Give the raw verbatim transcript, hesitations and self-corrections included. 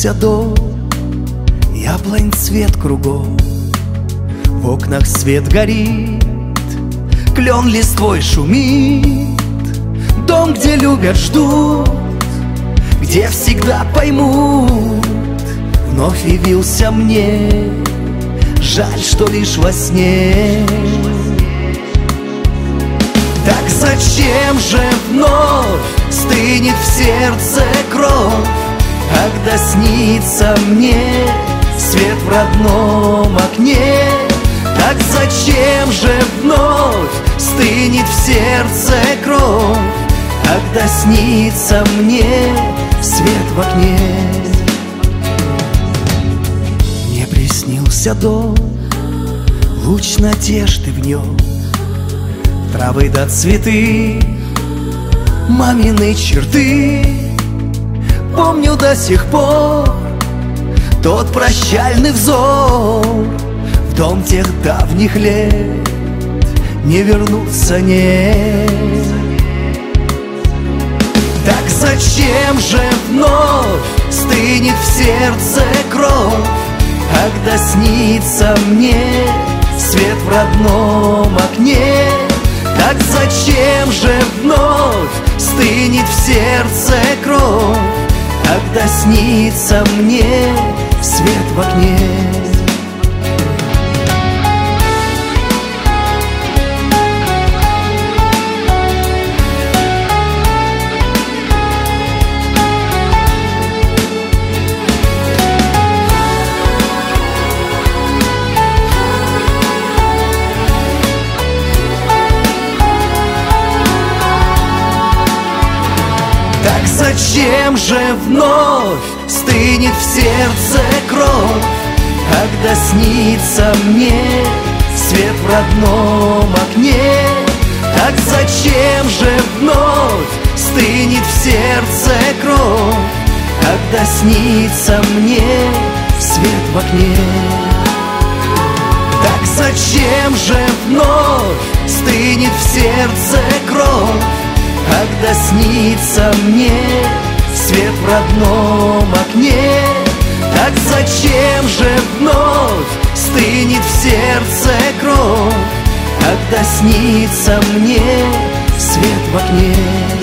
приснился дом, яблонь цвет кругом, в окнах свет горит, клен листвой шумит. Дом, где любят, ждут, где всегда поймут. Вновь явился мне, жаль, что лишь во сне. Так зачем же вновь стынет в сердце кровь, когда снится мне свет в родном окне? Так зачем же вновь стынет в сердце кровь, когда снится мне свет в окне? Мне приснился дом, луч надежды в нем, травы да цветы, мамины черты. Помню до сих пор тот прощальный взор. В дом тех давних лет не вернуться нет. Так зачем же вновь стынет в сердце кровь, когда снится мне свет в родном окне? Так зачем же вновь стынет в сердце кровь, когда снится мне свет в окне? Так зачем же вновь стынет в сердце кровь, когда снится мне свет в родном окне? Так зачем же вновь стынет в сердце кровь, когда снится мне свет в окне? Так зачем же вновь стынет в сердце кровь, когда снится мне свет в родном окне? Так зачем же вновь стынет в сердце кровь, когда снится мне свет в окне?